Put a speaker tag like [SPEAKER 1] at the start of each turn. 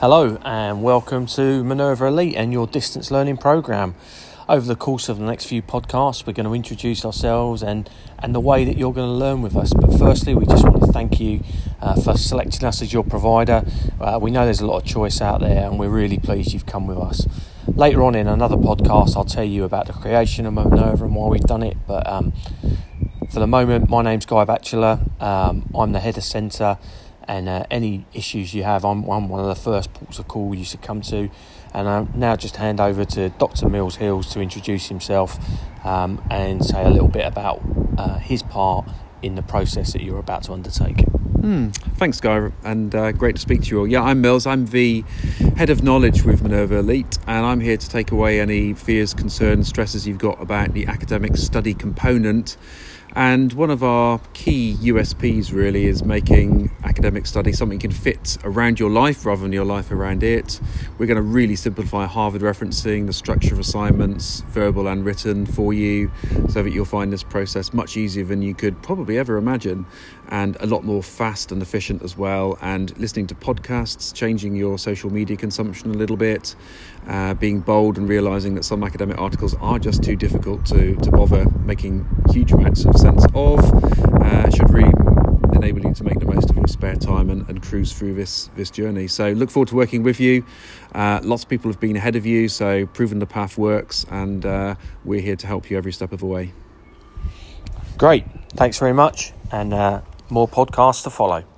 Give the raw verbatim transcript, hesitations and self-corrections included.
[SPEAKER 1] Hello and welcome to Minerva Elite and your distance learning program. Over the course of the next few podcasts, we're going to introduce ourselves and, and the way that you're going to learn with us. But firstly, we just want to thank you uh, for selecting us as your provider. Uh, we know there's a lot of choice out there and we're really pleased you've come with us. Later on in another podcast, I'll tell you about the creation of Minerva and why we've done it. But um, for the moment, my name's Guy Batchelor. Um, I'm the head of centre. And uh, any issues you have, I'm, I'm one of the first ports of call you should come to. And I'll now just hand over to Doctor Mills Hills to introduce himself um, and say a little bit about uh, his part in the process that you're about to undertake.
[SPEAKER 2] Hmm. Thanks, Guy, and uh, great to speak to you all. Yeah, I'm Mills. I'm the head of knowledge with Minerva Elite, and I'm here to take away any fears, concerns, stresses you've got about the academic study component. And one of our key U S Ps really is making academic study something you can fit around your life rather than your life around it. We're going to really simplify Harvard referencing, the structure of assignments, verbal and written for you, so that you'll find this process much easier than you could probably ever imagine, and a lot more fast and efficient as well. And listening to podcasts, changing your social media consumption a little bit, uh, being bold and realising that some academic articles are just too difficult to, to bother making huge amounts of sense of, uh, should really enable you to make the most of your spare time and, and cruise through this this journey. So look forward to working with you. Uh, lots of people have been ahead of you, so proven the path works, and uh, we're here to help you every step of the way.
[SPEAKER 1] Great, thanks very much, and uh, more podcasts to follow.